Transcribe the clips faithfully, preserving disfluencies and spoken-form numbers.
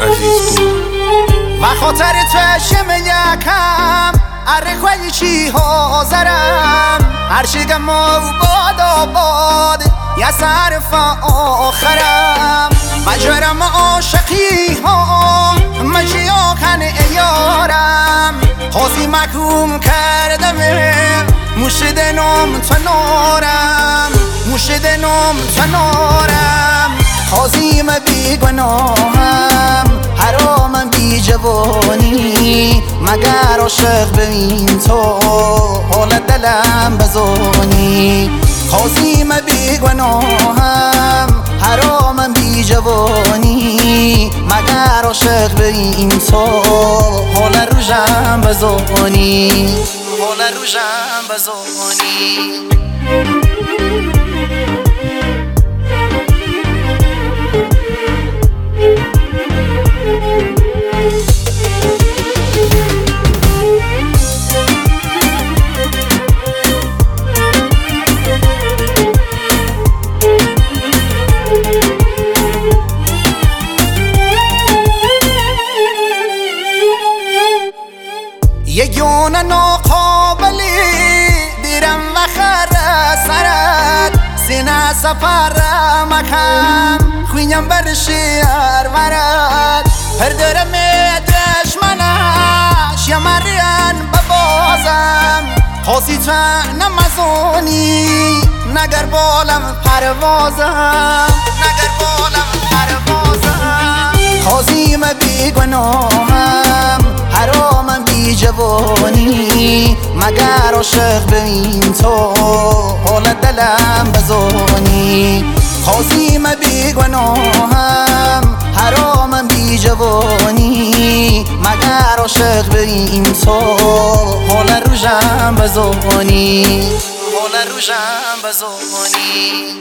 عزیز بود و خاطر تو شم یکم اره چی حاضرم هر شگم و باد آباد یا صرف آخرم مجرم عاشقی ها مجیا کن ایارم خوزی مکوم کردم موشد نام تنارم موشد نام تنارم خوزیم بی گناهم حرامم بی جوانی مگر عاشق ببین تو حال دلم بزانی خوزیم بی گناهم حرامم بی جوانی مگر عاشق ببین تو حال روشم بزانی حال روشم بزانی یگونه ناقابلی دیرم و خر سرد سینه سفر مکم خوینم بر شیر ورد هر درم دشمنش یمرین ببازم خوزی تو نمزونی نگر بالم پروازم نگر بالم پروازم خوزیم بی گناهم حرامم بی جوانی مگر عاشق ببین تو حال دلم بزانی خوزیم بی گناهم حرامم بی جوانی مگر عاشق ببین تو حال روشم بزانی حال روشم بزانی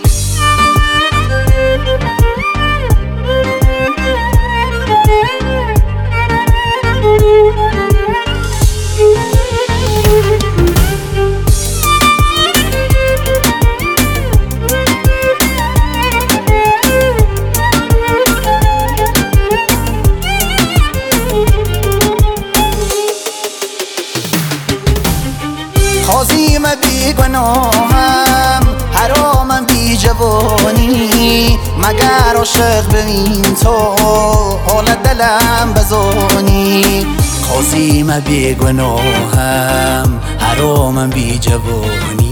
خوزیم بی گناهم حرامم بی جوانی مگر عاشق ببین تو حال دلم بزانی خوزیم بی گناهم حرامم بی جوانی